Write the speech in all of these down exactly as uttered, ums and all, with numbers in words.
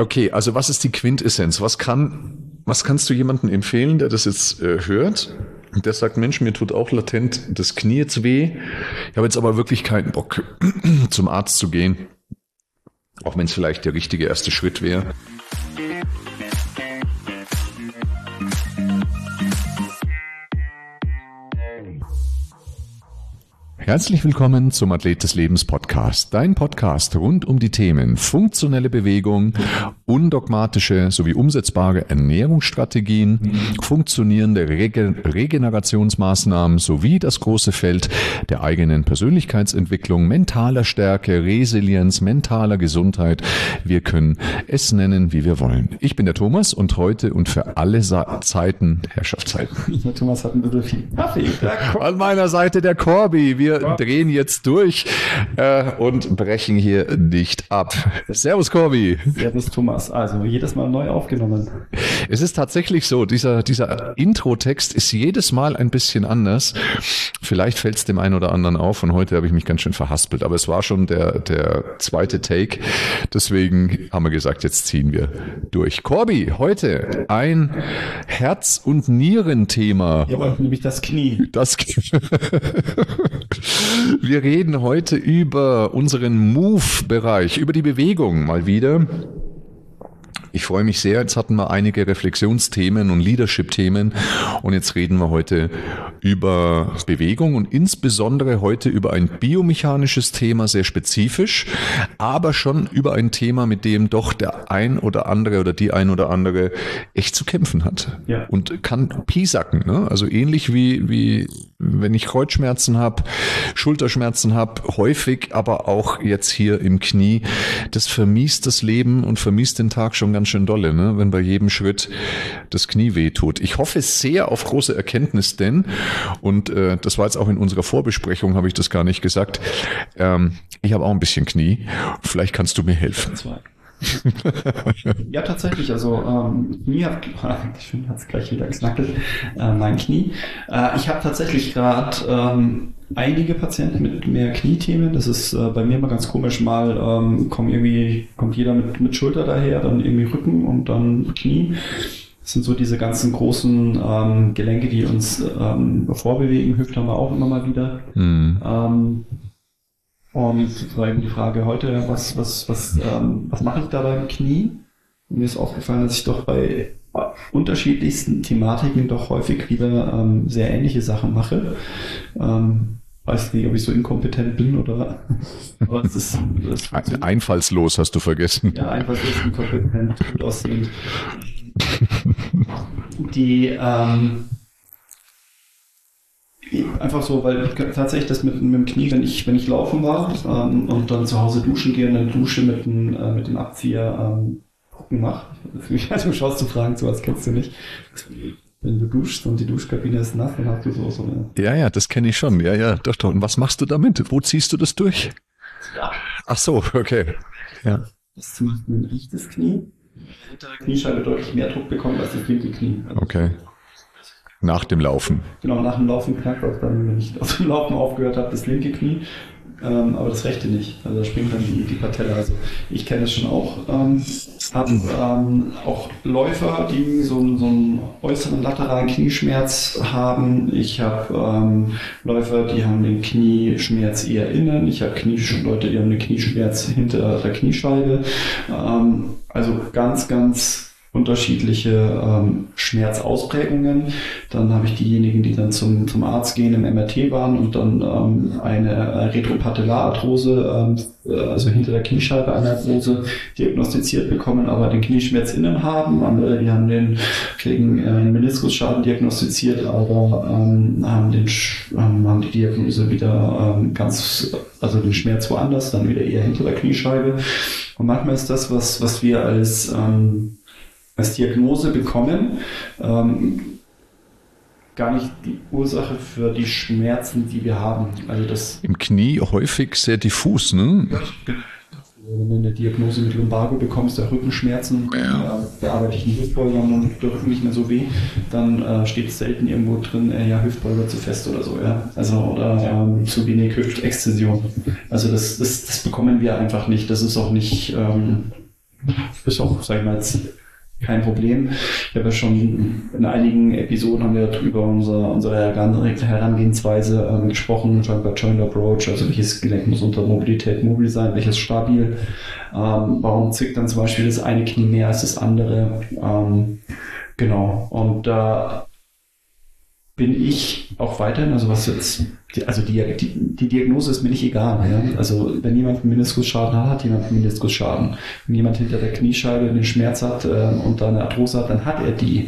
Okay, also was ist die Quintessenz? Was kann, was kannst du jemandem empfehlen, der das jetzt äh, hört und der sagt, Mensch, mir tut auch latent das Knie jetzt weh. Ich habe jetzt aber wirklich keinen Bock, zum Arzt zu gehen. Auch wenn es vielleicht der richtige erste Schritt wäre. Herzlich willkommen zum Athlet des Lebens Podcast, dein Podcast rund um die Themen funktionelle Bewegung, undogmatische sowie umsetzbare Ernährungsstrategien, funktionierende Rege- Regenerationsmaßnahmen sowie das große Feld der eigenen Persönlichkeitsentwicklung, mentaler Stärke, Resilienz, mentaler Gesundheit. Wir können es nennen, wie wir wollen. Ich bin der Thomas und heute und für alle Sa- Zeiten, Herrschaftszeiten. Der Thomas hat ein bisschen viel Kaffee. An meiner Seite der Corby. Wir Wir drehen jetzt durch äh, und brechen hier nicht ab. Servus, Corby. Servus, Thomas. Also jedes Mal neu aufgenommen. Es ist tatsächlich so, dieser, dieser Intro-Text ist jedes Mal ein bisschen anders. Vielleicht fällt es dem einen oder anderen auf und heute habe ich mich ganz schön verhaspelt. Aber es war schon der, der zweite Take. Deswegen haben wir gesagt, jetzt ziehen wir durch. Corby, heute ein Herz- und Nierenthema. Ja, nämlich das Knie. Das Knie. Wir reden heute über unseren Move-Bereich, über die Bewegung mal wieder. Ich freue mich sehr, jetzt hatten wir einige Reflexionsthemen und Leadership-Themen und jetzt reden wir heute über Bewegung und insbesondere heute über ein biomechanisches Thema, sehr spezifisch, aber schon über ein Thema, mit dem doch der ein oder andere oder die ein oder andere echt zu kämpfen hat. Ja. Und kann piesacken, ne? Also ähnlich wie, wie wenn ich Kreuzschmerzen habe, Schulterschmerzen habe, häufig, aber auch jetzt hier im Knie. Das vermiest das Leben und vermiest den Tag schon ganz schön dolle, ne? Wenn bei jedem Schritt das Knie wehtut. Ich hoffe sehr auf große Erkenntnis, denn, und äh, das war jetzt auch in unserer Vorbesprechung, habe ich das gar nicht gesagt, ähm, ich habe auch ein bisschen Knie. Vielleicht kannst du mir helfen. Zwei. Ja, tatsächlich. Also ähm, Knie hat schön, hat's gleich wieder geknackelt. Äh, mein Knie. Äh, ich habe tatsächlich gerade ähm, einige Patienten mit mehr Kniethemen. Das ist äh, bei mir immer ganz komisch. Mal ähm, kommt irgendwie kommt jeder mit mit Schulter daher, dann irgendwie Rücken und dann Knie. Das sind so diese ganzen großen ähm, Gelenke, die uns ähm, vorbewegen. Hüfte haben wir auch immer mal wieder. Mhm. Ähm, Und es war eben die Frage heute, was, was, was, ähm, was mache ich da beim Knie? Und mir ist aufgefallen, dass ich doch bei unterschiedlichsten Thematiken doch häufig wieder ähm, sehr ähnliche Sachen mache. Ähm, weiß nicht, ob ich so inkompetent bin oder aber es ist, es ist einfallslos, hast du vergessen. Ja, einfallslos, inkompetent, gut aussehend. Die ähm, einfach so, weil tatsächlich das mit, mit dem Knie, wenn ich, wenn ich laufen war ähm, und dann zu Hause duschen gehe und dann Dusche mit dem, äh, mit dem Abzieher ähm, Rücken mache. Du schaust zu Fragen zu, was kennst du nicht. Wenn du duschst und die Duschkabine ist nass, dann hast du so so eine... Ja, ja, das kenne ich schon. Ja, ja, doch, doch. Und was machst du damit? Wo ziehst du das durch? Ja. Ach so, okay. Ja. Das ist zum Beispiel ein rechtes Knie. Die hintere Kniescheibe deutlich mehr Druck bekommt als das linke Knie. Also okay. Nach dem Laufen. Genau, nach dem Laufen knackt auch dann, wenn ich aus dem Laufen aufgehört habe, das linke Knie, ähm, aber das rechte nicht. Also da springt dann die, die Patella. Also ich kenne das schon auch. Ähm, habe ähm, auch Läufer, die so, so einen äußeren lateralen Knieschmerz haben. Ich habe ähm, Läufer, die haben den Knieschmerz eher innen. Ich habe Kniesch- Leute, die haben den Knieschmerz hinter der Kniescheibe. Ähm, also ganz, ganz unterschiedliche ähm, Schmerzausprägungen. Dann habe ich diejenigen, die dann zum, zum Arzt gehen, im M R T waren und dann ähm, eine äh, Retropatellararthrose, ähm, also hinter der Kniescheibe eine Arthrose diagnostiziert bekommen, aber den Knieschmerz innen haben. Andere, die haben den, kriegen äh, einen Meniskusschaden diagnostiziert, aber ähm, haben, den, ähm, haben die Diagnose wieder ähm, ganz, also den Schmerz woanders, dann wieder eher hinter der Kniescheibe. Und manchmal ist das, was, was wir als ähm, als Diagnose bekommen, ähm, gar nicht die Ursache für die Schmerzen, die wir haben. Also das im Knie häufig sehr diffus, ne? Ja, wenn du eine Diagnose mit Lumbago bekommst, der Rückenschmerzen, ja. äh, bearbeite ich einen Hüftbeuger und der Rücken nicht mehr so weh, dann äh, steht selten irgendwo drin, äh, ja, Hüftbeuger zu fest oder so, ja. Also oder ähm, zu wenig Hüftextension. Also das, das, das bekommen wir einfach nicht. Das ist auch nicht ähm, ist auch, sag ich mal, jetzt kein Problem. Ich habe ja schon in einigen Episoden haben wir über unser, unsere Herangehensweise ähm, gesprochen, schon bei Joint Approach, also welches Gelenk muss unter Mobilität mobil sein, welches stabil. Ähm, warum zickt dann zum Beispiel das eine Knie mehr als das andere? Ähm, genau. Und da bin ich auch weiterhin, also was jetzt, also die, die, die Diagnose ist mir nicht egal. Ja? Also wenn jemand einen Meniskusschaden hat, hat jemand einen Meniskusschaden. Wenn jemand hinter der Kniescheibe einen Schmerz hat äh, und da eine Arthrose hat, dann hat er die.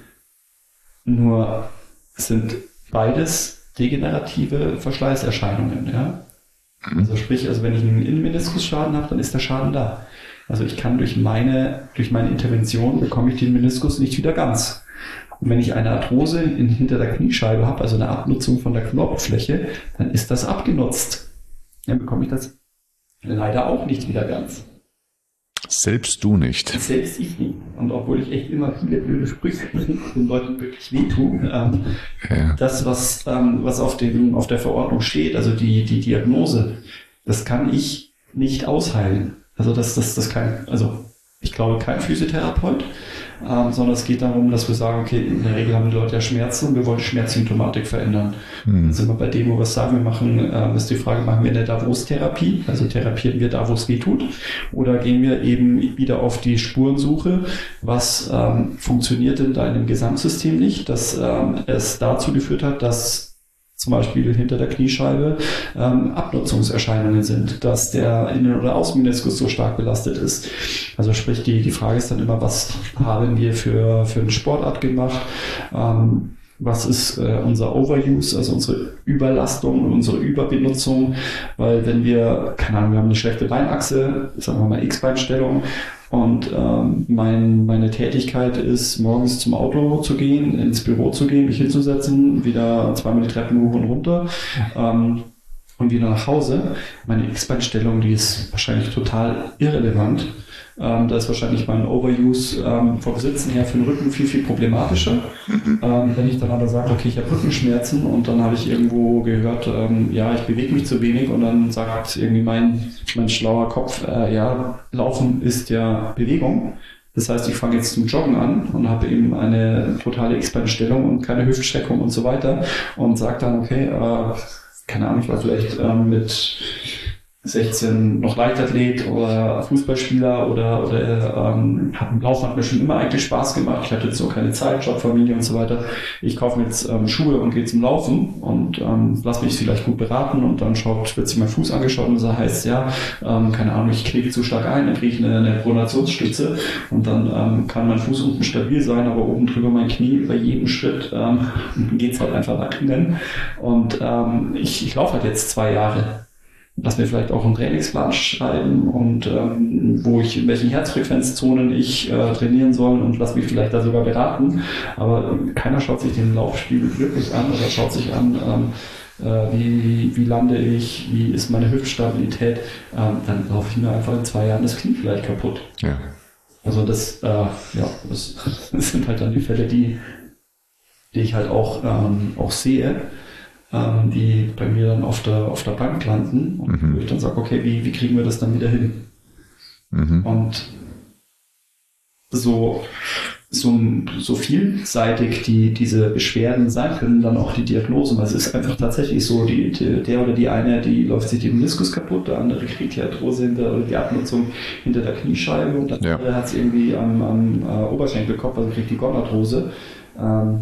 Nur sind beides degenerative Verschleißerscheinungen. Ja? Also sprich, also wenn ich einen Innenmeniskusschaden habe, dann ist der Schaden da. Also ich kann durch meine, durch meine Intervention bekomme ich den Meniskus nicht wieder ganz. Und wenn ich eine Arthrose in, hinter der Kniescheibe habe, also eine Abnutzung von der Knorpelfläche, dann ist das abgenutzt. Dann bekomme ich das leider auch nicht wieder ganz. Selbst du nicht. Selbst ich nicht. Und obwohl ich echt immer viele blöde Sprüche den Leuten wirklich wehtun, ähm, ja. das, was, ähm, was auf, dem, auf der Verordnung steht, also die, die Diagnose, das kann ich nicht ausheilen. Also das, das, das kann, also ich glaube kein Physiotherapeut, ähm, sondern es geht darum, dass wir sagen, okay, in der Regel haben die Leute ja Schmerzen und wir wollen die Schmerzsymptomatik verändern. Hm. Dann sind wir bei dem, wo wir es sagen, wir machen, ähm, ist die Frage, machen wir eine Davos-Therapie, also therapieren wir da, wo es weh tut, oder gehen wir eben wieder auf die Spurensuche, was ähm, funktioniert in deinem Gesamtsystem nicht, dass ähm, es dazu geführt hat, dass zum Beispiel hinter der Kniescheibe ähm, Abnutzungserscheinungen sind, dass der Innen- oder Außenmeniskus so stark belastet ist. Also sprich, die, die Frage ist dann immer, was haben wir für, für eine Sportart gemacht? Ähm, was ist äh, unser Overuse, also unsere Überlastung und unsere Überbenutzung? Weil wenn wir, keine Ahnung, wir haben eine schlechte Beinachse, sagen wir mal X-Beinstellung, und ähm, mein, meine Tätigkeit ist, morgens zum Auto zu gehen, ins Büro zu gehen, mich hinzusetzen, wieder zweimal die Treppen hoch und runter ähm, und wieder nach Hause. Meine X-Beinstellung, die ist wahrscheinlich total irrelevant. Ähm, da ist wahrscheinlich mein Overuse ähm, vom Sitzen her für den Rücken viel, viel problematischer. Ähm, wenn ich dann aber sage, okay, ich habe Rückenschmerzen und dann habe ich irgendwo gehört, ähm, ja, ich bewege mich zu wenig und dann sagt irgendwie mein, mein schlauer Kopf, äh, ja, Laufen ist ja Bewegung. Das heißt, ich fange jetzt zum Joggen an und habe eben eine totale X-Beinstellung und keine Hüftstreckung und so weiter und sage dann, okay, äh, keine Ahnung, ich war vielleicht ähm, mit sechzehn noch Leichtathlet oder Fußballspieler oder, oder ähm, hat im Laufen hat mir schon immer eigentlich Spaß gemacht. Ich hatte jetzt so keine Zeit, Job, Familie und so weiter. Ich kaufe mir jetzt ähm, Schuhe und gehe zum Laufen und ähm, lasse mich vielleicht gut beraten und dann schaut, wird sich mein Fuß angeschaut und so heißt, ja, ähm, keine Ahnung, ich knicke zu stark ein, dann kriege ich eine, eine Pronationsstütze und dann ähm, kann mein Fuß unten stabil sein, aber oben drüber mein Knie bei jedem Schritt ähm, geht's halt einfach nach innen. Und ähm, ich, ich laufe halt jetzt zwei Jahre. Lass mir vielleicht auch einen Trainingsplan schreiben und ähm, wo ich, in welchen Herzfrequenzzonen ich äh, trainieren soll und lass mich vielleicht da sogar beraten. Aber keiner schaut sich den Laufspiegel wirklich an oder schaut sich an, ähm, äh, wie, wie lande ich, wie ist meine Hüftstabilität. Ähm, dann laufe ich mir einfach in zwei Jahren das Knie vielleicht kaputt. Ja. Also das, äh, ja, das, das sind halt dann die Fälle, die, die ich halt auch, ähm, auch sehe. Die bei mir dann auf der, auf der Bank landen und mhm. wo ich dann sage, okay, wie, wie kriegen wir das dann wieder hin? Mhm. Und so, so, so vielseitig die, diese Beschwerden sein können, dann auch die Diagnosen. Also es ist einfach tatsächlich so, die, die, der oder die eine, die läuft sich den Meniskus kaputt, der andere kriegt die Arthrose hinter, oder die Abnutzung hinter der Kniescheibe und der ja. andere hat es irgendwie am, am äh, Oberschenkelkopf, also kriegt die Gondarthrose. Ähm,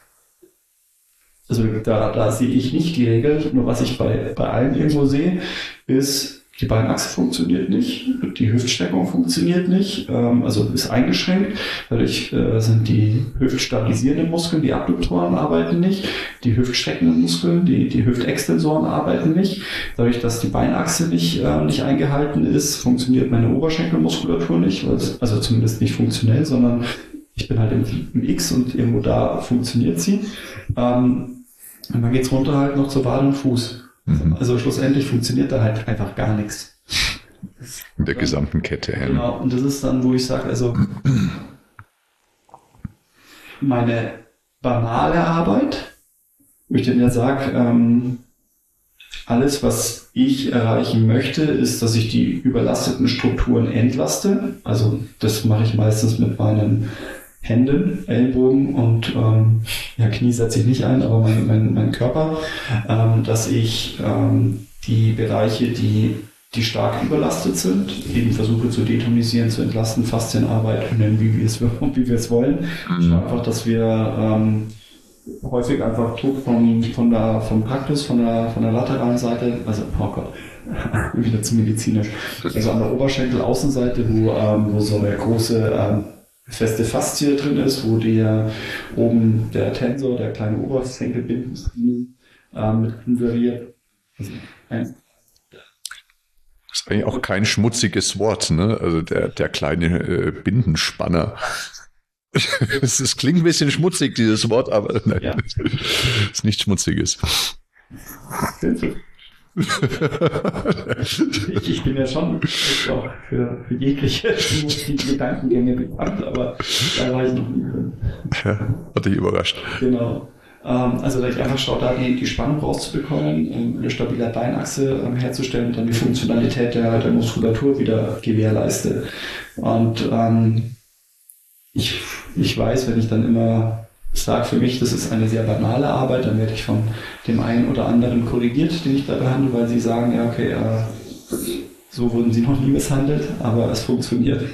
Also da, da sehe ich nicht die Regel, nur was ich bei, bei allen irgendwo sehe, ist, die Beinachse funktioniert nicht, die Hüftstreckung funktioniert nicht, ähm, also ist eingeschränkt, dadurch äh, sind die hüftstabilisierenden Muskeln, die Abduktoren arbeiten nicht, die hüftstreckenden Muskeln, die, die Hüftextensoren arbeiten nicht, dadurch, dass die Beinachse nicht, äh, nicht eingehalten ist, funktioniert meine Oberschenkelmuskulatur nicht, also zumindest nicht funktionell, sondern ich bin halt im, im X und irgendwo da funktioniert sie. Ähm, und dann geht's runter halt noch zur Wade und Fuß. Mhm. Also schlussendlich funktioniert da halt einfach gar nichts. In der gesamten Kette. Ja. Genau, und das ist dann, wo ich sage, also meine banale Arbeit, wo ich dann ja sage, ähm, alles, was ich erreichen möchte, ist, dass ich die überlasteten Strukturen entlaste. Also das mache ich meistens mit meinen Händen, Ellenbogen und ähm, ja, Knie setze ich nicht ein, aber mein, mein, mein Körper, ähm, dass ich ähm, die Bereiche, die, die stark überlastet sind, eben versuche zu detonisieren, zu entlasten, Faszienarbeit, nennen wie wir es, wie wir es wollen. Ich mhm. einfach, dass wir ähm, häufig einfach Druck vom, von der, vom Kaktus, von der, von der lateralen Seite, also, oh Gott, wieder zu medizinisch, also an der Oberschenkel-Außenseite, wo, ähm, wo so eine große ähm, feste Faszie drin ist, wo der oben der Tensor, der kleine Oberschenkelbinden äh, mit inseriert. Also ein das ist eigentlich auch kein schmutziges Wort, ne? Also der, der kleine äh, Bindenspanner. Es klingt ein bisschen schmutzig, dieses Wort, aber nein, ja. Ist nichts Schmutziges. ich, ich bin ja schon auch für, für jegliche schmutzigen Gedankengänge bekannt, aber da war ich noch nie drin. Ja, hat dich überrascht. Genau. Also dass ich einfach schaue, da die, die Spannung rauszubekommen, um eine stabile Beinachse herzustellen und dann die Funktionalität der, der Muskulatur wieder gewährleiste. Und ähm, ich, ich weiß, wenn ich dann immer sage für mich, das ist eine sehr banale Arbeit, dann werde ich von dem einen oder anderen korrigiert, den ich da behandle, weil sie sagen, ja okay, äh, so wurden sie noch nie misshandelt, aber es funktioniert.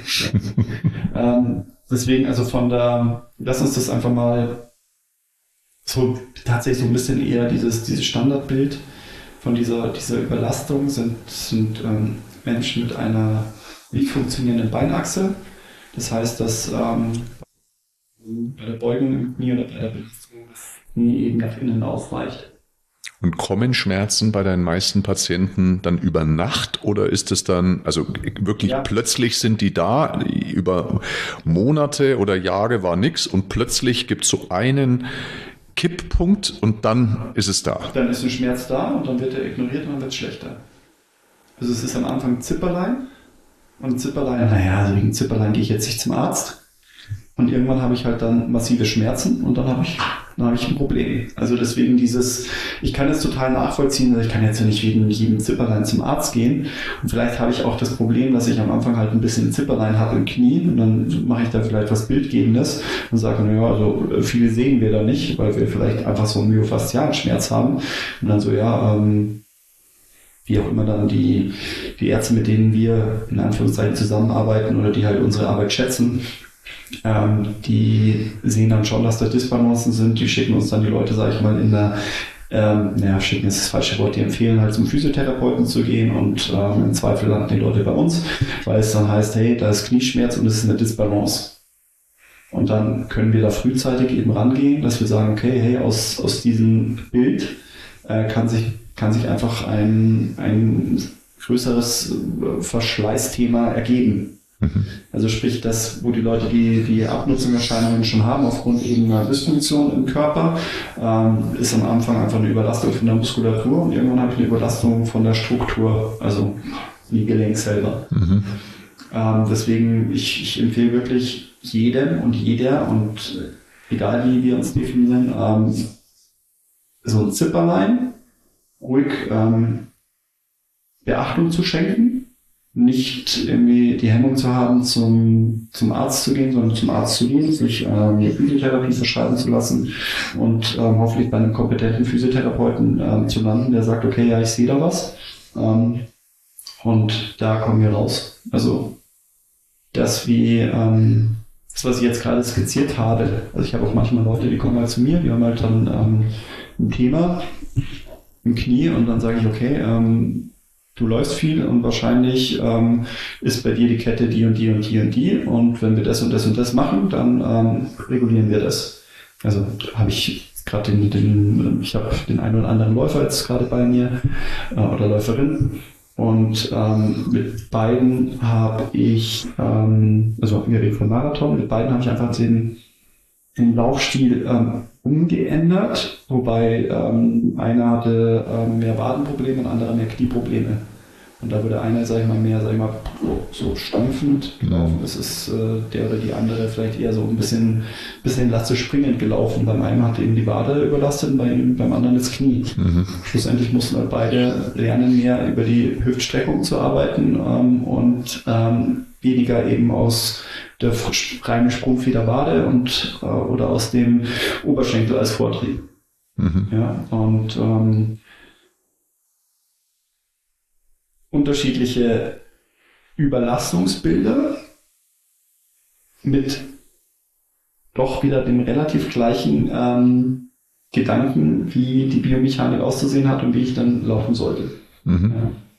ähm, deswegen, also von der, lass uns das einfach mal so tatsächlich so ein bisschen eher dieses, dieses Standardbild von dieser, dieser Überlastung sind, sind ähm, Menschen mit einer nicht funktionierenden Beinachse. Das heißt, dass ähm, bei der Beugung im Knie oder bei der Belastung das Knie eben nach innen aufweicht. Und kommen Schmerzen bei deinen meisten Patienten dann über Nacht oder ist es dann, also wirklich ja. plötzlich sind die da, über Monate oder Jahre war nichts und plötzlich gibt es so einen Kipppunkt und dann ist es da. Dann ist ein Schmerz da und dann wird er ignoriert und dann wird es schlechter. Also es ist am Anfang Zipperlein und Zipperlein, naja, also wegen Zipperlein gehe ich jetzt nicht zum Arzt. Und irgendwann habe ich halt dann massive Schmerzen und dann habe ich, dann habe ich ein Problem. Also deswegen dieses, ich kann es total nachvollziehen, also ich kann jetzt ja nicht wegen jedem Zipperlein zum Arzt gehen. Und vielleicht habe ich auch das Problem, dass ich am Anfang halt ein bisschen Zipperlein habe im Knie und dann mache ich da vielleicht was Bildgebendes und sage, naja, also viele sehen wir da nicht, weil wir vielleicht einfach so einen myofaszialen Schmerz haben. Und dann so, ja, ähm, wie auch immer dann die, die Ärzte, mit denen wir in Anführungszeichen zusammenarbeiten oder die halt unsere Arbeit schätzen, Ähm, die sehen dann schon, dass da Disbalancen sind, die schicken uns dann die Leute, sage ich mal, in der, ähm, naja, schicken ist das falsche Wort, die empfehlen halt zum Physiotherapeuten zu gehen und ähm, im Zweifel landen die Leute bei uns, weil es dann heißt, hey, da ist Knieschmerz und es ist eine Disbalance. Und dann können wir da frühzeitig eben rangehen, dass wir sagen, okay, hey, aus, aus diesem Bild äh, kann sich, kann sich einfach ein, ein größeres Verschleißthema ergeben. Also sprich, das, wo die Leute die, die Abnutzungserscheinungen schon haben, aufgrund eben einer Dysfunktion im Körper, ähm, ist am Anfang einfach eine Überlastung von der Muskulatur und irgendwann habe ich eine Überlastung von der Struktur, also die Gelenk selber. Mhm. Ähm, deswegen, ich, ich empfehle wirklich jedem und jeder und egal wie wir uns definieren, ähm, so ein Zipperlein ruhig ähm, Beachtung zu schenken. Nicht irgendwie die Hemmung zu haben, zum, zum Arzt zu gehen, sondern zum Arzt zu gehen, sich ähm, eine Physiotherapie verschreiben zu lassen und ähm, hoffentlich bei einem kompetenten Physiotherapeuten ähm, zu landen, der sagt, okay, ja, ich sehe da was ähm, und da kommen wir raus. Also das wie ähm, das, was ich jetzt gerade skizziert habe, also ich habe auch manchmal Leute, die kommen halt zu mir, die haben halt dann ähm, ein Thema im Knie und dann sage ich, okay, ähm, du läufst viel und wahrscheinlich ähm, ist bei dir die Kette die und die und die und die und wenn wir das und das und das machen, dann ähm, regulieren wir das. Also habe ich gerade den, den, ich habe den einen oder anderen Läufer jetzt gerade bei mir äh, oder Läuferin und ähm, mit beiden habe ich, ähm, also wir reden von Marathon, mit beiden habe ich einfach den, den Laufstil ähm, umgeändert, wobei ähm, einer hatte ähm, mehr Wadenprobleme und anderer mehr Knieprobleme. Und da würde einer, sag ich mal, mehr, sag ich mal, so stampfend gelaufen. Mhm. Es ist äh, der oder die andere vielleicht eher so ein bisschen, bisschen elastisch springend gelaufen. Beim einen hat eben die Wade überlastet, bei, beim anderen das Knie. Mhm. Schlussendlich mussten halt beide lernen, mehr über die Hüftstreckung zu arbeiten ähm, und ähm, weniger eben aus der reinen Sprungfeder Wade und äh, oder aus dem Oberschenkel als Vortrieb. Mhm. Ja, und ähm, unterschiedliche Überlastungsbilder mit doch wieder dem relativ gleichen ähm, Gedanken, wie die Biomechanik auszusehen hat und wie ich dann laufen sollte. Mhm.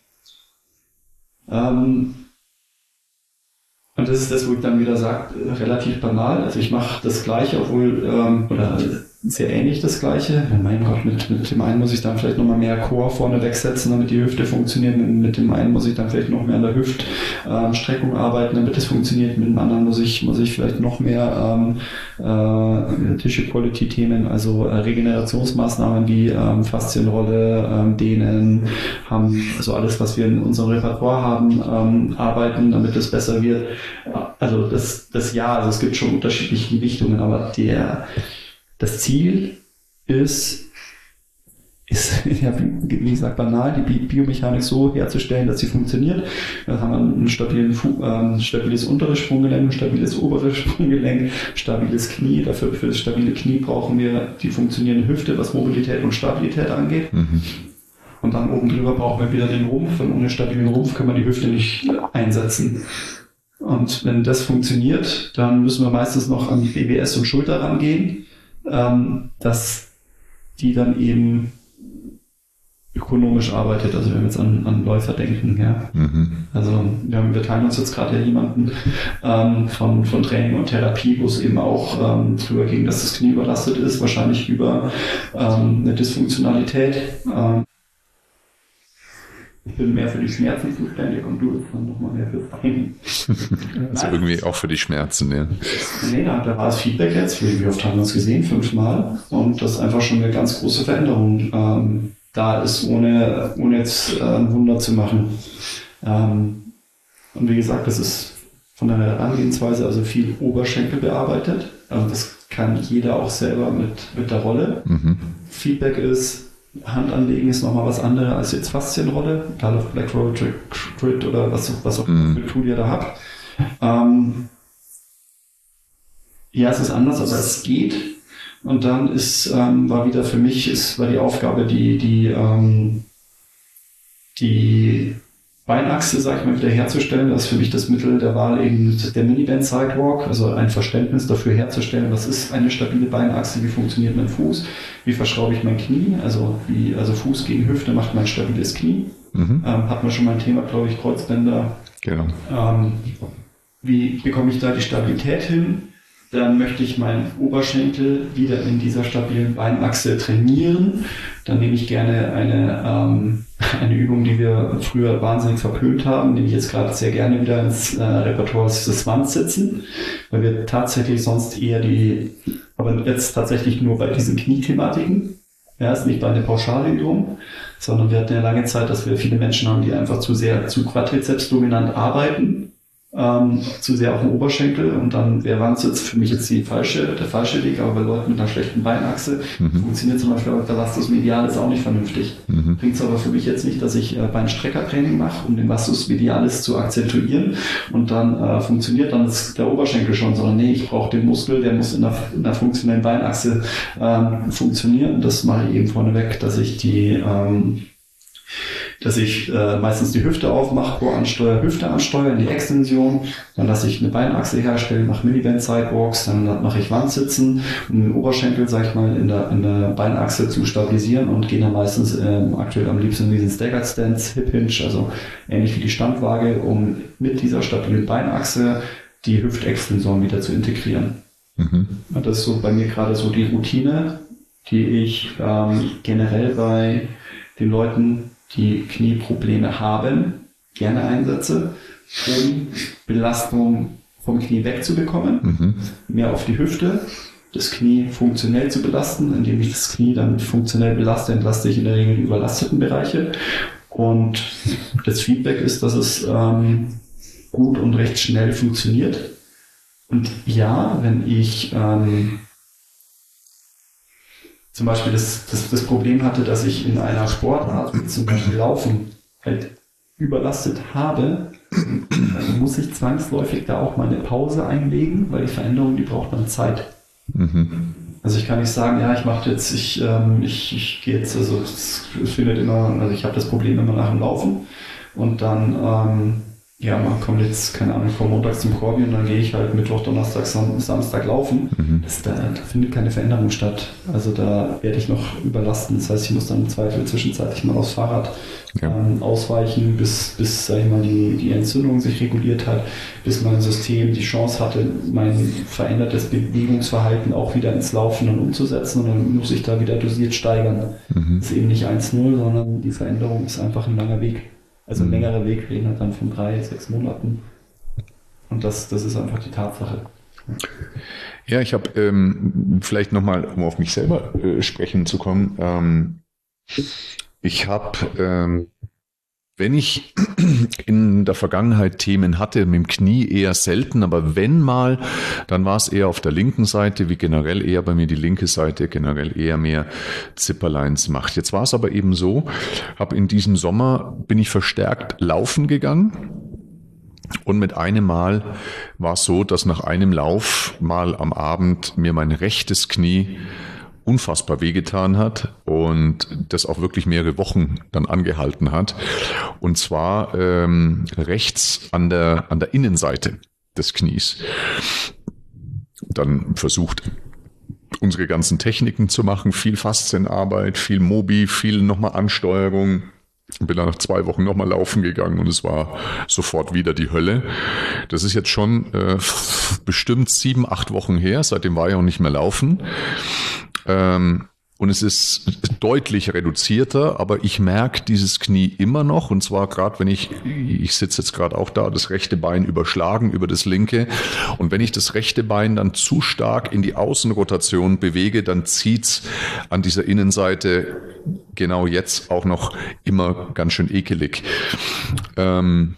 Ja. Ähm, und das ist das, wo ich dann wieder sage, relativ banal. Also ich mache das Gleiche, obwohl, ähm, oder sehr ähnlich das Gleiche. Ja, mein Gott, mit, mit dem einen muss ich dann vielleicht nochmal mehr Core vorne wegsetzen, damit die Hüfte funktioniert. Mit dem einen muss ich dann vielleicht noch mehr an der Hüftstreckung ähm, arbeiten, damit das funktioniert. Mit dem anderen muss ich, muss ich vielleicht noch mehr ähm, äh, Tissue-Quality-Themen, also äh, Regenerationsmaßnahmen wie ähm, Faszienrolle, ähm, Dehnen, haben, also alles, was wir in unserem Repertoire haben, ähm, arbeiten, damit es besser wird. Also das, das ja, also es gibt schon unterschiedliche Gewichtungen, aber der Das Ziel ist, ist ja, wie gesagt, banal, die Biomechanik so herzustellen, dass sie funktioniert. Da haben wir ein stabilen, äh, stabiles unteres Sprunggelenk, ein stabiles oberes Sprunggelenk, stabiles Knie. Dafür für das stabile Knie brauchen wir die funktionierende Hüfte, was Mobilität und Stabilität angeht. Mhm. Und dann oben drüber brauchen wir wieder den Rumpf. Und ohne stabilen Rumpf können wir die Hüfte nicht einsetzen. Und wenn das funktioniert, dann müssen wir meistens noch an die B B S und Schulter rangehen, ähm, dass die dann eben ökonomisch arbeitet. Also wenn wir jetzt an, an Läufer denken, ja. Mhm. Also wir, haben, wir teilen uns jetzt gerade ja jemanden ähm, von, von Training und Therapie, wo es eben auch ähm, drüber ging, dass das Knie überlastet ist, wahrscheinlich über ähm, eine Dysfunktionalität. Ähm, Ich bin mehr für die Schmerzen zuständig und du bist dann nochmal mehr fürs Training. Also Nein. irgendwie auch für die Schmerzen, ja. Nee, da, da war das Feedback jetzt, wie oft haben wir uns gesehen? Fünfmal. Und das ist einfach schon eine ganz große Veränderung ähm, da ist, ohne, ohne jetzt äh, ein Wunder zu machen. Ähm, und wie gesagt, das ist von der Herangehensweise also viel Oberschenkel bearbeitet. Also das kann jeder auch selber mit, mit der Rolle. Mhm. Feedback ist, Hand anlegen ist nochmal was anderes als jetzt Faszienrolle, egal auf Black Roll, Grid oder was, was auch immer für Tool ihr da habt. Ähm, ja, es ist anders, aber es geht. Und dann ist, ähm, war wieder für mich, ist, war die Aufgabe, die, die, ähm, die Beinachse, sag ich mal, wieder herzustellen. Das ist für mich das Mittel der Wahl eben der Miniband Sidewalk, also ein Verständnis dafür herzustellen, was ist eine stabile Beinachse, wie funktioniert mein Fuß, wie verschraube ich mein Knie, also wie, also Fuß gegen Hüfte macht mein stabiles Knie. Mhm. Ähm, hat man schon mal ein Thema, glaube ich, Kreuzbänder. Genau. Ähm, wie bekomme ich da die Stabilität hin? Dann möchte ich meinen Oberschenkel wieder in dieser stabilen Beinachse trainieren. Dann nehme ich gerne eine, ähm, eine Übung, die wir früher wahnsinnig verpönt haben, nehme ich jetzt gerade sehr gerne wieder ins äh, Repertoire, das ist das Wandsitzen, weil wir tatsächlich sonst eher die, aber jetzt tatsächlich nur bei diesen Kniethematiken, ja, ist nicht bei einer Pauschalübung, sondern wir hatten ja lange Zeit, dass wir viele Menschen haben, die einfach zu sehr, zu quadrizepsdominant arbeiten, Ähm, zu sehr auf dem Oberschenkel und dann wäre Wandsitz für mich jetzt die falsche, der falsche Weg, aber bei Leuten mit einer schlechten Beinachse mhm. funktioniert zum Beispiel auch der Vastus medialis auch nicht vernünftig. Mhm. Bringt es aber für mich jetzt nicht, dass ich äh, Beinstreckertraining mache, um den Vastus medialis zu akzentuieren und dann äh, funktioniert dann ist der Oberschenkel schon, sondern nee, ich brauche den Muskel, der muss in der, in der funktionellen Beinachse ähm, funktionieren. Das mache ich eben vorneweg, dass ich die ähm, dass ich äh, meistens die Hüfte aufmache, Core ansteuere, Hüfte ansteuere, in die Extension, dann lasse ich eine Beinachse herstellen, mache Miniband Sidewalks, dann mache ich Wandsitzen, um den Oberschenkel, sag ich mal, in der, in der Beinachse zu stabilisieren und gehe dann meistens ähm, aktuell am liebsten in diesen Staggered Stance, Hip Hinge, also ähnlich wie die Standwaage, um mit dieser stabilen Beinachse die Hüftextension wieder zu integrieren. Mhm. Und das ist so bei mir gerade so die Routine, die ich ähm, generell bei den Leuten, die Knieprobleme haben, gerne einsetze, um Belastung vom Knie wegzubekommen, mhm. mehr auf die Hüfte, das Knie funktionell zu belasten, indem ich das Knie dann funktionell belaste, entlaste ich in der Regel die überlasteten Bereiche Und das Feedback ist, dass es ähm, gut und recht schnell funktioniert. Und ja, wenn ich ähm, zum Beispiel das, das, das Problem hatte, dass ich in einer Sportart, wie zum Beispiel Laufen, halt überlastet habe, dann muss ich zwangsläufig da auch mal eine Pause einlegen, weil die Veränderung, die braucht dann Zeit. Mhm. Also ich kann nicht sagen, ja, ich mache jetzt, ich, ähm, ich, ich gehe jetzt, also es findet immer, also ich habe das Problem immer nach dem Laufen und dann, ähm, ja, man kommt jetzt, keine Ahnung, vom Montag zum Korbi und dann gehe ich halt Mittwoch, Donnerstag, Sam- Samstag laufen. Mhm. Das, da, da findet keine Veränderung statt. Also da werde ich noch überlasten. Das heißt, ich muss dann im Zweifel zwischenzeitlich mal aufs Fahrrad ja. ähm, ausweichen, bis, bis sag ich mal, die, die Entzündung sich reguliert hat, bis mein System die Chance hatte, mein verändertes Bewegungsverhalten auch wieder ins Laufen und umzusetzen. Und dann muss ich da wieder dosiert steigern. Mhm. Das ist eben nicht eins null, sondern die Veränderung ist einfach ein langer Weg. Also ein längerer Weg, reden halt dann von drei, sechs Monaten. Und das, das ist einfach die Tatsache. Ja, ich habe ähm, vielleicht nochmal, um auf mich selber äh, sprechen zu kommen, ähm, ich habe, ähm, wenn ich in der Vergangenheit Themen hatte, mit dem Knie eher selten, aber wenn mal, dann war es eher auf der linken Seite, wie generell eher bei mir die linke Seite, generell eher mehr Zipperleins macht. Jetzt war es aber eben so, habe in diesem Sommer, bin ich verstärkt laufen gegangen und mit einem Mal war es so, dass nach einem Lauf mal am Abend mir mein rechtes Knie unfassbar wehgetan hat und das auch wirklich mehrere Wochen dann angehalten hat. Und zwar ähm, rechts an der, an der Innenseite des Knies. Dann versucht, unsere ganzen Techniken zu machen, viel Faszienarbeit, viel Mobi, viel nochmal Ansteuerung. Bin dann nach zwei Wochen nochmal laufen gegangen und es war sofort wieder die Hölle. Das ist jetzt schon äh, bestimmt sieben, acht Wochen her. Seitdem war ich auch nicht mehr laufen. Ähm, und es ist deutlich reduzierter, aber ich merke dieses Knie immer noch. Und zwar gerade, wenn ich, ich sitze jetzt gerade auch da, das rechte Bein überschlagen über das linke. Und wenn ich das rechte Bein dann zu stark in die Außenrotation bewege, dann zieht's an dieser Innenseite genau jetzt auch noch immer ganz schön ekelig. Ähm,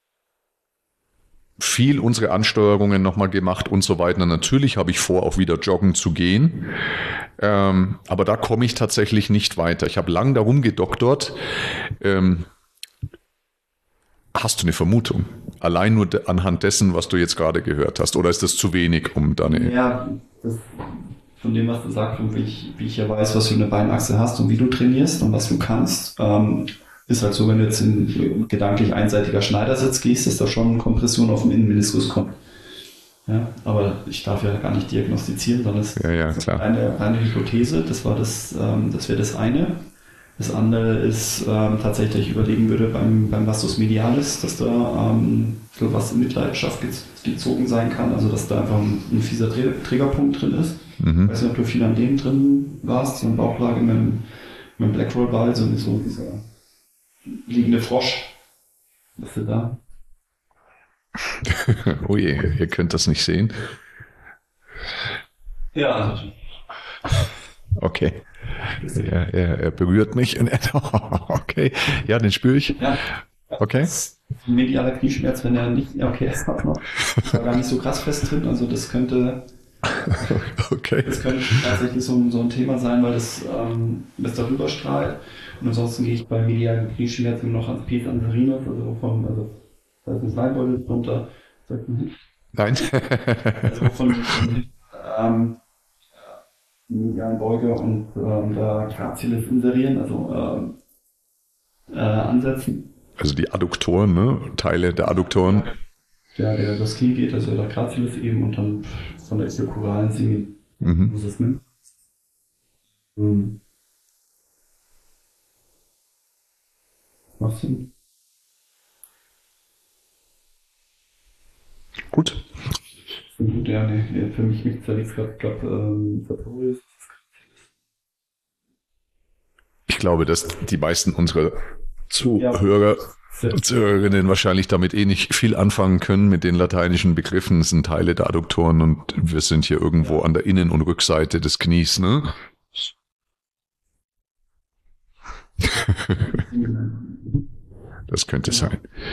viel unsere Ansteuerungen nochmal gemacht und so weiter. Natürlich habe ich vor, auch wieder joggen zu gehen. Ähm, aber da komme ich tatsächlich nicht weiter. Ich habe lang darum gedoktort. Ähm, hast du eine Vermutung? Allein nur de- anhand dessen, was du jetzt gerade gehört hast. Oder ist das zu wenig, um deine... Ja, das, von dem, was du sagst und wie ich, wie ich ja weiß, was du eine Beinachse hast und wie du trainierst und was du kannst, ähm, ist halt so, wenn du jetzt in gedanklich einseitiger Schneidersitz gehst, dass da schon Kompression auf dem Innenmeniskus kommt. Ja, aber ich darf ja gar nicht diagnostizieren, sondern es ja, ja, ist klar. eine reine Hypothese. Das war das, ähm, das wäre das eine. Das andere ist ähm, tatsächlich, ich überlegen würde beim, beim Vastus medialis, dass da ähm, so was in Mitleidenschaft gezogen sein kann, also dass da einfach ein, ein fieser Trä- Triggerpunkt drin ist. Mhm. Ich weiß nicht, ob du viel an dem drin warst, so eine Bauchlage mit dem, mit dem Blackroll-Ball, so, so dieser liegende Frosch. Was ist denn da? Oh je, ihr könnt das nicht sehen. Ja, also. Okay. Er, er, er berührt mich. Und er, okay. Ja, den spüre ich. Ja. Okay. Medialer Knieschmerz, wenn er nicht, okay, es war noch war gar nicht so krass fest drin, also das könnte, okay. Das könnte tatsächlich so, so ein Thema sein, weil das, ähm, das darüber strahlt. Und ansonsten gehe ich bei medialen Knieschmerz noch ans Pes anserinus, also vom, also da ist ein Slidebeutel drunter. Nein. Also von, von ähm, medialen Beuge und ähm, da Gracilis inserieren, also ähm, äh, ansetzen. Also die Adduktoren, ne? Teile der Adduktoren. Ja, der das Knie geht, also der Gracilis eben und dann von der iliokuralen Semi. Mhm. Was ist ne? Hm. Was denn? Gut. Gut, ja, nee, für mich liegt es gerade, ich glaube, ähm, Sartorius. Ich glaube, dass die meisten unserer Zuhörer ja. Zuhörerinnen wahrscheinlich damit eh nicht viel anfangen können mit den lateinischen Begriffen. Es sind Teile der Adduktoren und wir sind hier irgendwo an der Innen- und Rückseite des Knies, ne? das könnte sein.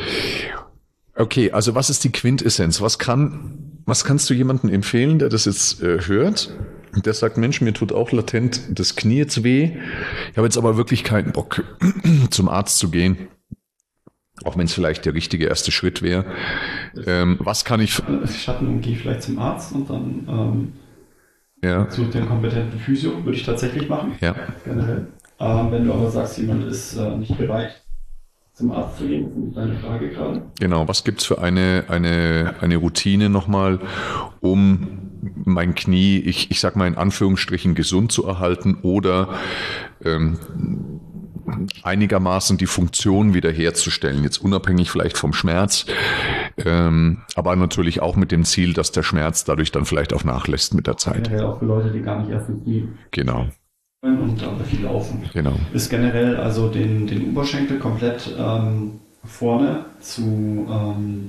Okay, also was ist die Quintessenz? Was kann, was kannst du jemandem empfehlen, der das jetzt äh, hört? Der sagt, Mensch, mir tut auch latent das Knie jetzt weh. Ich habe jetzt aber wirklich keinen Bock, zum Arzt zu gehen. Auch wenn es vielleicht der richtige erste Schritt wäre. Ähm, was kann ich... Schatten und gehe vielleicht zum Arzt und dann ähm, ja. zu den kompetenten Physio, würde ich tatsächlich machen. Ja. Generell. Ähm, wenn du aber sagst, jemand ist äh, nicht bereit, zum Arzt zu gehen, ist deine Frage gerade. Genau, was gibt's für eine, eine, eine Routine nochmal, um mein Knie, ich, ich sag mal in Anführungsstrichen, gesund zu erhalten oder ähm, einigermaßen die Funktion wiederherzustellen, jetzt unabhängig vielleicht vom Schmerz, ähm, aber natürlich auch mit dem Ziel, dass der Schmerz dadurch dann vielleicht auch nachlässt mit der Zeit. Generell auch für Leute, die gar nicht erst mit Knie genau. und aber viel laufen. Genau. Ist generell also den, den Oberschenkel komplett ähm, vorne zu, ähm,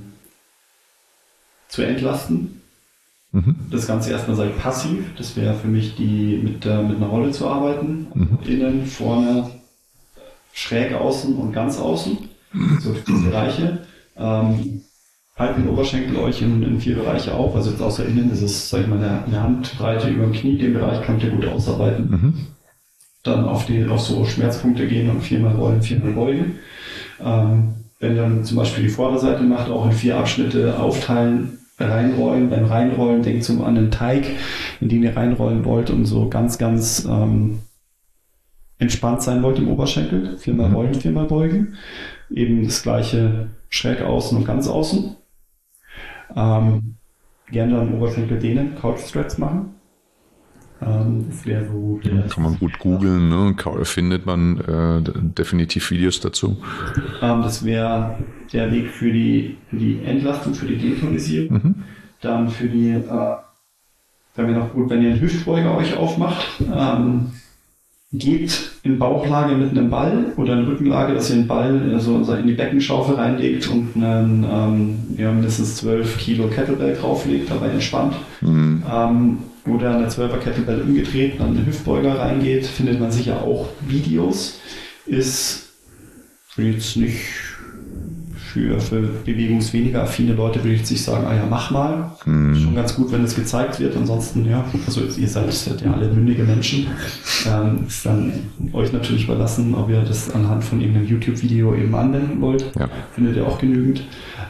zu entlasten. Mhm. Das Ganze erstmal sei passiv. Das wäre für mich die mit, äh, mit einer Rolle zu arbeiten. Mhm. Innen, vorne, schräg außen und ganz außen. Mhm. So vier Bereiche. Ähm, halten den Oberschenkel euch in, in vier Bereiche auf. Also jetzt außer innen ist es, sag ich mal, eine, eine Handbreite über dem Knie. Den Bereich könnt ihr gut ausarbeiten. Mhm. Dann auf, die, auf so Schmerzpunkte gehen und viermal rollen, viermal beugen. Ähm, wenn ihr dann zum Beispiel die Vorderseite macht, auch in vier Abschnitte aufteilen, reinrollen. Beim Reinrollen denkt so an den Teig, in den ihr reinrollen wollt und so ganz, ganz ähm, entspannt sein wollt im Oberschenkel. Viermal rollen, viermal beugen. Eben das gleiche schräg außen und ganz außen. Ähm, gerne dann Oberschenkel dehnen, Couch Stretch machen. Das wäre so. Kann man gut googeln, ne? Findet man äh, definitiv Videos dazu. Ähm, das wäre der Weg für die, für die Entlastung, für die Detonisierung. Mhm. Dann für die, äh, dann wäre noch gut, wenn ihr einen Hüftbeuger euch aufmacht. Ähm, geht in Bauchlage mit einem Ball oder in Rückenlage, dass ihr einen Ball also in die Beckenschaufel reinlegt und einen ähm, ja, mindestens zwölf Kilo Kettlebell drauflegt, dabei entspannt. Mhm. Ähm, oder eine zwölfer Kettlebell umgedreht, dann einen Hüftbeuger reingeht, findet man sicher auch Videos. Ist jetzt nicht für, für bewegungsweniger affine Leute, würde ich jetzt nicht sagen, ah ja, mach mal. Hm. Ist schon ganz gut, wenn es gezeigt wird. Ansonsten, ja, also ihr seid ja alle mündige Menschen. Ähm, ist dann euch natürlich überlassen, ob ihr das anhand von irgendeinem YouTube-Video eben anwenden wollt. Ja. Findet ihr auch genügend.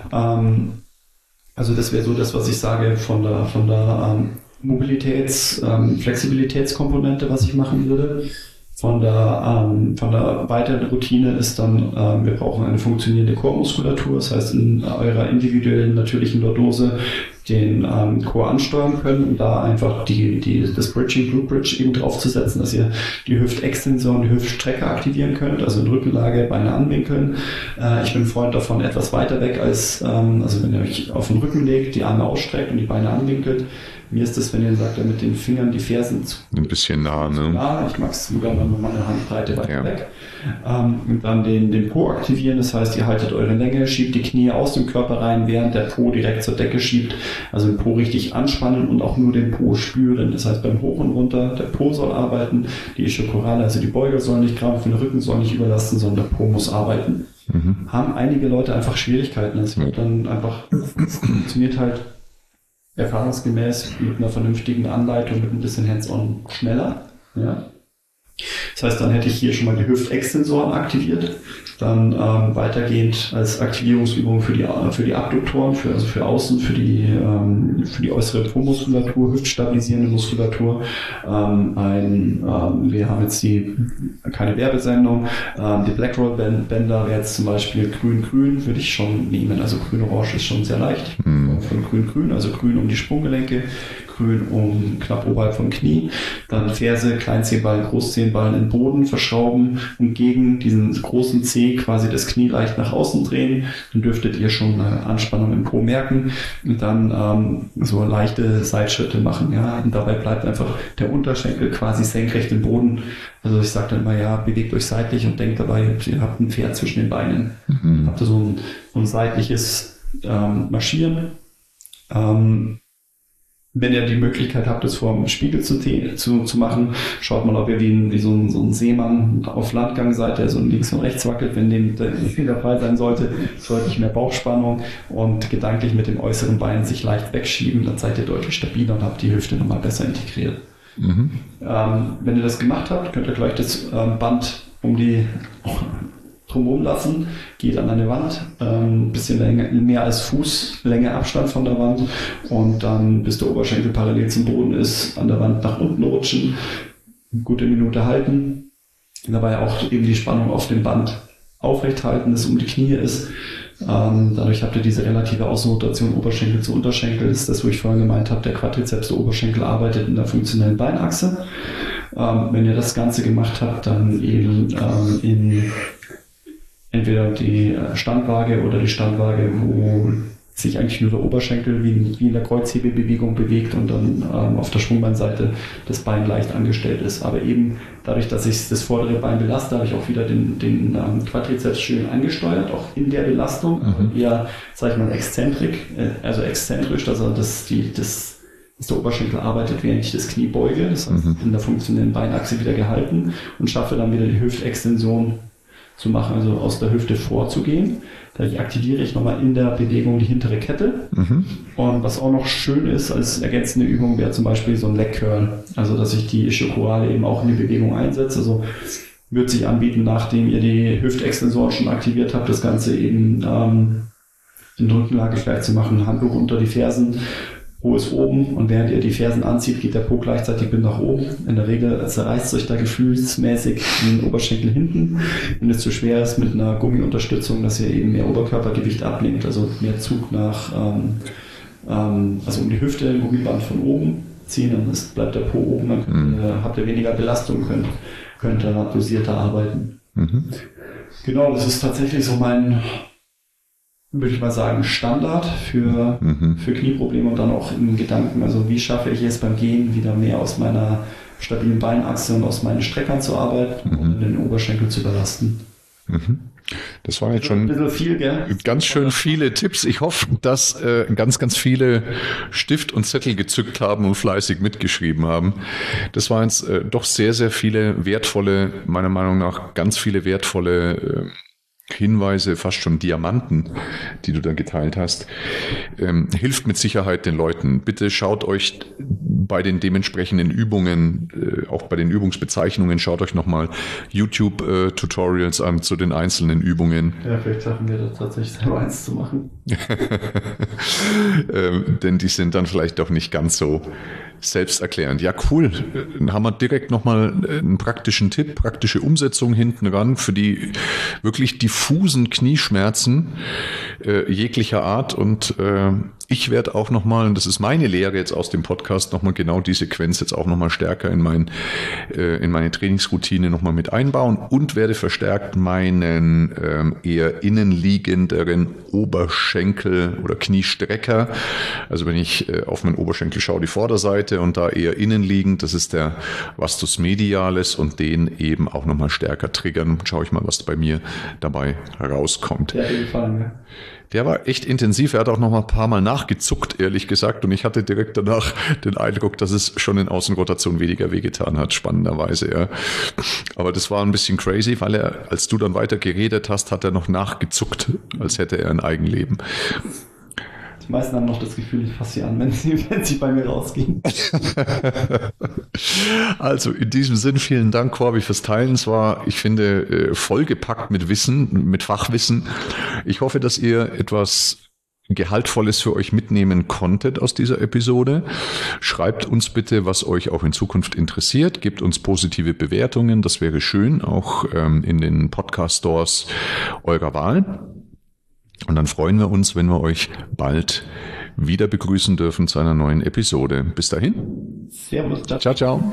Ähm, also das wäre so das, was ich sage von der, von der ähm, Mobilitäts-, ähm, Flexibilitätskomponente, was ich machen würde. Von der, ähm, von der weiteren Routine ist dann, ähm, wir brauchen eine funktionierende Chormuskulatur, das heißt in eurer individuellen natürlichen Lordose den ähm, Chor ansteuern können und da einfach die, die, das Bridging, Glute Bridge eben draufzusetzen, dass ihr die Hüftextension, die Hüftstrecke aktivieren könnt, also in Rückenlage, Beine anwinkeln. Äh, ich bin Freund davon, etwas weiter weg als, ähm, also wenn ihr euch auf den Rücken legt, die Arme ausstreckt und die Beine anwinkelt. Mir ist das, wenn ihr sagt, mit den Fingern die Fersen zu ein bisschen nah, ne? Nah. Ich mag es sogar noch mal eine Handbreite weiter ja. weg. Ähm, und dann den, den Po aktivieren, das heißt, ihr haltet eure Länge, schiebt die Knie aus dem Körper rein, während der Po direkt zur Decke schiebt. Also den Po richtig anspannen und auch nur den Po spüren. Das heißt, beim Hoch und Runter, der Po soll arbeiten, die Ischikorale, also die Beuger sollen nicht krampfen, der Rücken soll nicht überlasten, sondern der Po muss arbeiten. Mhm. Haben einige Leute einfach Schwierigkeiten. Das wird dann einfach, funktioniert halt erfahrungsgemäß mit einer vernünftigen Anleitung, mit ein bisschen Hands-on schneller. Ja. Das heißt, dann hätte ich hier schon mal die Hüftextensoren aktiviert. Dann ähm, weitergehend als Aktivierungsübung für die für die Abduktoren, für, also für außen, für die ähm, für die äußere Po-Muskulatur, hüftstabilisierende Muskulatur. Ähm, ein, ähm, wir haben jetzt die keine Werbesendung. Ähm, die Blackroll-Bänder wäre jetzt zum Beispiel grün-grün, würde ich schon nehmen. Also grün-orange ist schon sehr leicht. Mhm. Von grün-grün, also grün um die Sprunggelenke, grün um knapp oberhalb vom Knie. Dann Ferse, Kleinzehenballen, Großzehenballen in den Boden verschrauben und gegen diesen großen Zeh quasi das Knie leicht nach außen drehen. Dann dürftet ihr schon eine Anspannung im Po merken und dann ähm, so leichte Seitschritte machen. Ja, und dabei bleibt einfach der Unterschenkel quasi senkrecht im Boden. Also ich sage dann immer, ja, bewegt euch seitlich und denkt dabei, ihr habt ein Pferd zwischen den Beinen. Mhm. Habt ihr so ein, so ein seitliches ähm, Marschieren. Ähm, wenn ihr die Möglichkeit habt, das vor dem Spiegel zu, zu, zu machen, schaut mal, ob ihr wie, ein, wie so, ein, so ein Seemann auf Landgang seid, der so links und rechts wackelt, wenn dem der Fall sein sollte, deutlich mehr Bauchspannung und gedanklich mit dem äußeren Bein sich leicht wegschieben, dann seid ihr deutlich stabiler und habt die Hüfte nochmal besser integriert. Mhm. Ähm, wenn ihr das gemacht habt, könnt ihr gleich das ähm, Band um die drumherum lassen, geht an eine Wand, ein ähm, bisschen länger, mehr als Fußlänge Abstand von der Wand und dann, bis der Oberschenkel parallel zum Boden ist, an der Wand nach unten rutschen, eine gute Minute halten, dabei auch eben die Spannung auf dem Band aufrecht halten, das um die Knie ist. Ähm, dadurch habt ihr diese relative Außenrotation Oberschenkel zu Unterschenkel. Das ist das, wo ich vorhin gemeint habe, der Quadrizeps der Oberschenkel arbeitet in der funktionellen Beinachse. Ähm, wenn ihr das Ganze gemacht habt, dann eben ähm, in entweder die Standwaage oder die Standwaage, wo sich eigentlich nur der Oberschenkel wie, wie in der Kreuzhebebewegung bewegt und dann ähm, auf der Schwungbeinseite das Bein leicht angestellt ist. Aber eben dadurch, dass ich das vordere Bein belaste, habe ich auch wieder den, den ähm, Quadrizeps schön angesteuert, auch in der Belastung. Mhm. Eher, sag ich mal, exzentrik, äh, also exzentrisch, dass er das, die, das dass der Oberschenkel arbeitet, während ich das Knie beuge. Das heißt, mhm. in der funktionellen Beinachse wieder gehalten und schaffe dann wieder die Hüftextension zu machen, also aus der Hüfte vorzugehen. Dadurch aktiviere ich nochmal in der Bewegung die hintere Kette. Mhm. Und was auch noch schön ist, als ergänzende Übung wäre zum Beispiel so ein Leg Curl. Also, dass ich die Ischiochorale eben auch in die Bewegung einsetze. Also, wird sich anbieten, nachdem ihr die Hüftextensoren schon aktiviert habt, das Ganze eben ähm, in Rückenlage gleich zu machen. Handtuch unter die Fersen, Po ist oben und während ihr die Fersen anzieht, geht der Po gleichzeitig bis nach oben. In der Regel zerreißt euch da gefühlsmäßig den Oberschenkel hinten. Wenn es zu schwer ist, mit einer Gummiunterstützung, dass ihr eben mehr Oberkörpergewicht abnehmt, also mehr Zug nach, ähm, ähm, also um die Hüfte, ein Gummiband von oben ziehen, dann ist, bleibt der Po oben, dann könnt, äh, habt ihr weniger Belastung, könnt, könnt ihr dosierter arbeiten. Mhm. Genau, das ist tatsächlich so mein, würde ich mal sagen, Standard für, mhm. für Knieprobleme und dann auch im Gedanken, also wie schaffe ich es beim Gehen wieder mehr aus meiner stabilen Beinachse und aus meinen Streckern zu arbeiten mhm. und den Oberschenkel zu belasten. Mhm. Das waren jetzt schon ein viel, ganz schön viele Tipps. Ich hoffe, dass äh, ganz, ganz viele Stift und Zettel gezückt haben und fleißig mitgeschrieben haben. Das waren jetzt äh, doch sehr, sehr viele wertvolle, meiner Meinung nach ganz viele wertvolle äh, Hinweise, fast schon Diamanten, die du da geteilt hast, ähm, hilft mit Sicherheit den Leuten. Bitte schaut euch bei den dementsprechenden Übungen, äh, auch bei den Übungsbezeichnungen, schaut euch nochmal YouTube-Tutorials äh, an zu den einzelnen Übungen. Ja, vielleicht schaffen wir da tatsächlich selber eins zu machen. ähm, denn die sind dann vielleicht doch nicht ganz so selbsterklärend. Ja, cool. Dann haben wir direkt nochmal einen praktischen Tipp, praktische Umsetzung hinten ran für die wirklich diffusen Knieschmerzen äh, jeglicher Art. Und äh, ich werde auch nochmal, und das ist meine Lehre jetzt aus dem Podcast, nochmal genau die Sequenz jetzt auch nochmal stärker in, mein, äh, in meine Trainingsroutine nochmal mit einbauen und werde verstärkt meinen ähm, eher innenliegenderen Oberschenkel oder Kniestrecker, also wenn ich äh, auf meinen Oberschenkel schaue, die Vorderseite und da eher innenliegend, das ist der Vastus medialis und den eben auch nochmal stärker triggern. Schaue ich mal, was bei mir dabei herauskommt. Der, gefallen, der war echt intensiv, er hat auch noch mal ein paar Mal nachgezuckt, ehrlich gesagt, und ich hatte direkt danach den Eindruck, dass es schon in Außenrotation weniger wehgetan hat, spannenderweise, ja. Aber das war ein bisschen crazy, weil er, als du dann weiter geredet hast, hat er noch nachgezuckt, als hätte er ein Eigenleben. Die meisten haben noch das Gefühl, ich fasse sie an, wenn sie, wenn sie bei mir rausgehen. Also in diesem Sinn, vielen Dank, Corby, fürs Teilen. Es war, ich finde, vollgepackt mit Wissen, mit Fachwissen. Ich hoffe, dass ihr etwas Gehaltvolles für euch mitnehmen konntet aus dieser Episode. Schreibt uns bitte, was euch auch in Zukunft interessiert. Gebt uns positive Bewertungen, das wäre schön, auch ähm, in den Podcast-Stores eurer Wahl. Und dann freuen wir uns, wenn wir euch bald wieder begrüßen dürfen zu einer neuen Episode. Bis dahin. Servus. Ciao, ciao.